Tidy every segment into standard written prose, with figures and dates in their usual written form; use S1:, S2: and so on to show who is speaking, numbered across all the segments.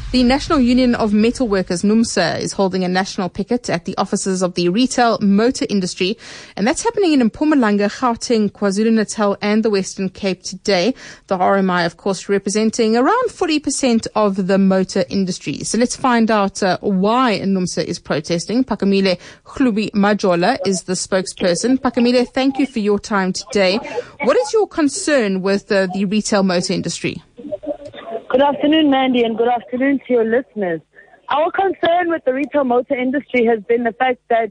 S1: The National Union of Metal Workers, NUMSA, is holding a national picket at the offices of the retail motor industry, and that's happening in Mpumalanga, Gauteng, KwaZulu-Natal and the Western Cape today. The RMI, of course, representing around 40% of the motor industry. So let's find out why NUMSA is protesting. Phakamile Hlubi-Majola is the spokesperson. Phakamile, thank you for your time today. What is your concern with the retail motor industry?
S2: Good afternoon, Mandy, and good afternoon to your listeners. Our concern with the retail motor industry has been the fact that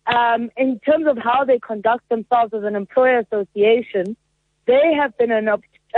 S2: in terms of how they conduct themselves as an employer association, they have been an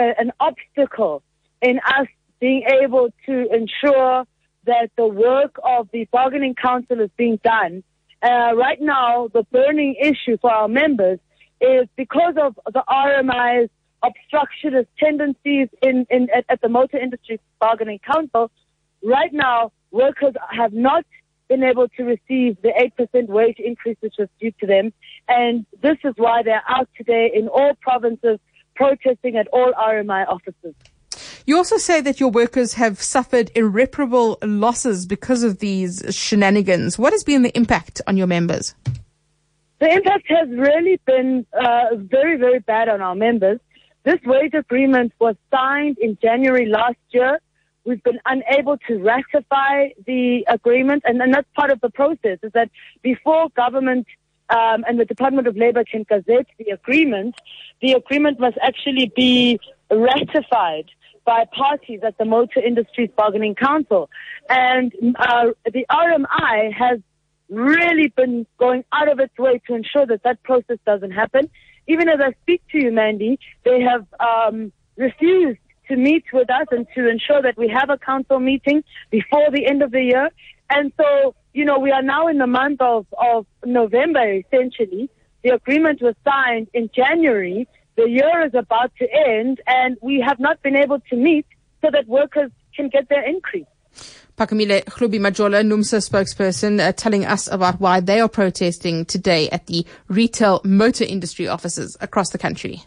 S2: obstacle in us being able to ensure that the work of the bargaining council is being done. Right now, the burning issue for our members is because of the RMI's obstructionist tendencies at the Motor Industry Bargaining Council. Right now, workers have not been able to receive the 8% wage increase which was due to them, and this is why they're out today in all provinces protesting at all RMI offices.
S1: You also say that your workers have suffered irreparable losses because of these shenanigans. What has been the impact on your members?
S2: The impact has really been very, very bad on our members. This wage agreement was signed in January last year. We've been unable to ratify the agreement, and that's part of the process, is that before government and the Department of Labour can gazette the agreement must actually be ratified by parties at the Motor Industries Bargaining Council. And the RMI has really been going out of its way to ensure that that process doesn't happen. Even as I speak to you, Mandy, they have refused to meet with us and to ensure that we have a council meeting before the end of the year. And so, we are now in the month of November, essentially. The agreement was signed in January. The year is about to end, and we have not been able to meet so that workers can get their increase.
S1: Phakamile Hlubi-Majola, NUMSA spokesperson, telling us about why they are protesting today at the retail motor industry offices across the country.